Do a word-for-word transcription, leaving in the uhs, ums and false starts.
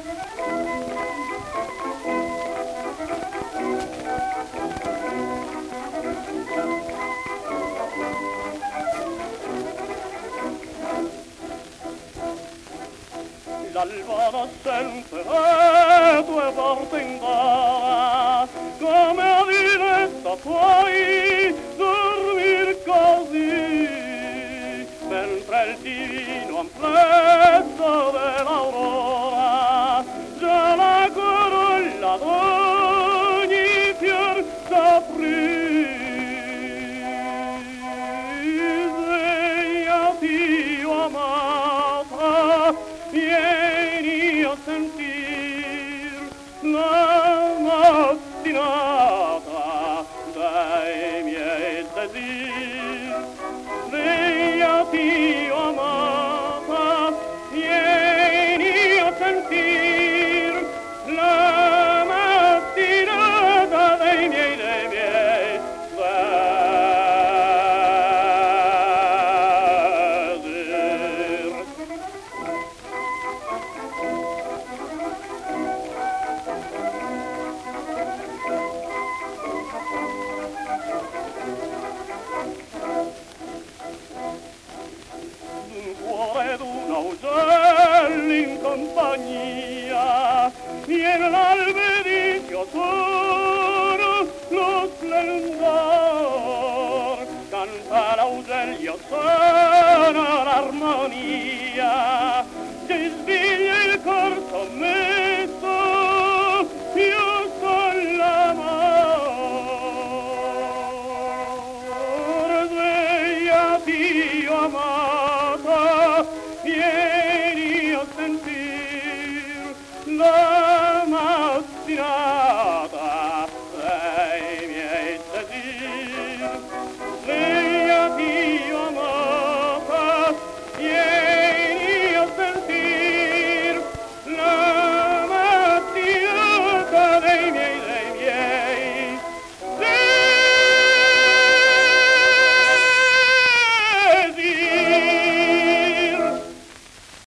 L'alba nascente è due porte in bara, come a diretta puoi dormir così, mentre il divino amplesso dell'aurora già la corolla d'ogni fior s'aprì. Svegliati, o amata, vieni a sentire